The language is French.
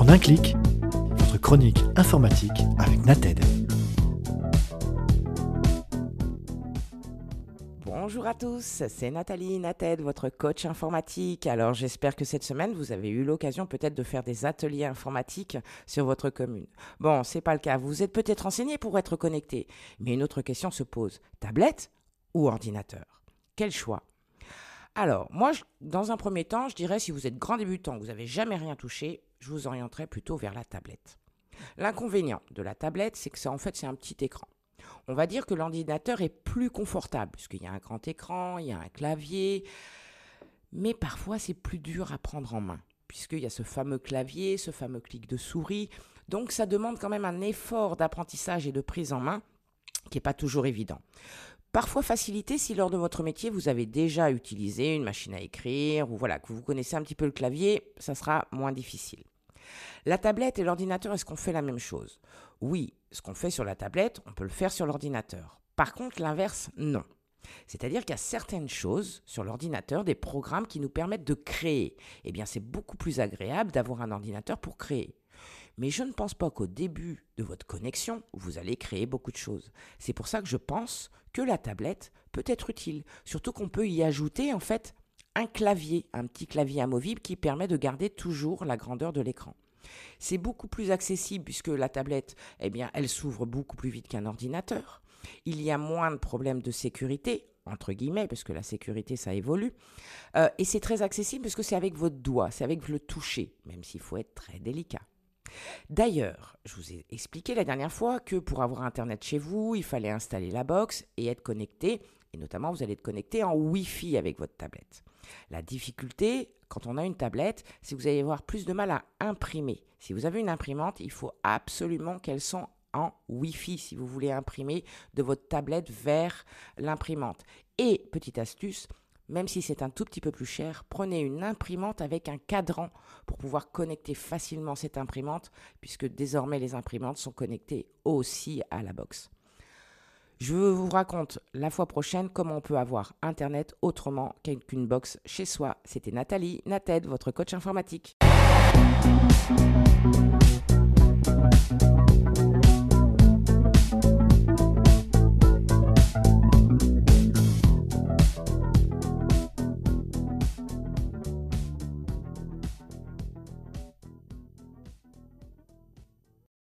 En un clic, votre chronique informatique avec Nated. Bonjour à tous, c'est Nathalie Nated, votre coach informatique. Alors j'espère que cette semaine vous avez eu l'occasion peut-être de faire des ateliers informatiques sur votre commune. Bon, c'est pas le cas, vous êtes peut-être renseigné pour être connecté, mais une autre question se pose, tablette ou ordinateur? Quel choix? Alors, moi, dans un premier temps, je dirais si vous êtes grand débutant, vous n'avez jamais rien touché, je vous orienterai plutôt vers la tablette. L'inconvénient de la tablette, c'est que c'est un petit écran. On va dire que l'ordinateur est plus confortable, puisqu'il y a un grand écran, il y a un clavier, mais parfois c'est plus dur à prendre en main, puisqu'il y a ce fameux clavier, ce fameux clic de souris, donc ça demande quand même un effort d'apprentissage et de prise en main qui n'est pas toujours évident. Parfois facilité si lors de votre métier vous avez déjà utilisé une machine à écrire ou voilà, que vous connaissez un petit peu le clavier, ça sera moins difficile. La tablette et l'ordinateur, est-ce qu'on fait la même chose? Oui, ce qu'on fait sur la tablette, on peut le faire sur l'ordinateur. Par contre, l'inverse, non. C'est-à-dire qu'il y a certaines choses sur l'ordinateur, des programmes qui nous permettent de créer. Eh bien, c'est beaucoup plus agréable d'avoir un ordinateur pour créer. Mais je ne pense pas qu'au début de votre connexion, vous allez créer beaucoup de choses. C'est pour ça que je pense que la tablette peut être utile. Surtout qu'on peut y ajouter en fait un clavier, un petit clavier amovible qui permet de garder toujours la grandeur de l'écran. C'est beaucoup plus accessible puisque la tablette, eh bien, elle s'ouvre beaucoup plus vite qu'un ordinateur. Il y a moins de problèmes de sécurité, entre guillemets, parce que la sécurité, ça évolue. Et c'est très accessible parce que c'est avec votre doigt, c'est avec le toucher, même s'il faut être très délicat. D'ailleurs, je vous ai expliqué la dernière fois que pour avoir Internet chez vous, il fallait installer la box et être connecté. Et notamment, vous allez être connecté en Wi-Fi avec votre tablette. La difficulté, quand on a une tablette, c'est que vous allez avoir plus de mal à imprimer. Si vous avez une imprimante, il faut absolument qu'elle soit en Wi-Fi si vous voulez imprimer de votre tablette vers l'imprimante. Et, petite astuce, même si c'est un tout petit peu plus cher, prenez une imprimante avec un cadran pour pouvoir connecter facilement cette imprimante, puisque désormais les imprimantes sont connectées aussi à la box. Je vous raconte la fois prochaine comment on peut avoir Internet autrement qu'une box chez soi. C'était Nathalie Nated, votre coach informatique.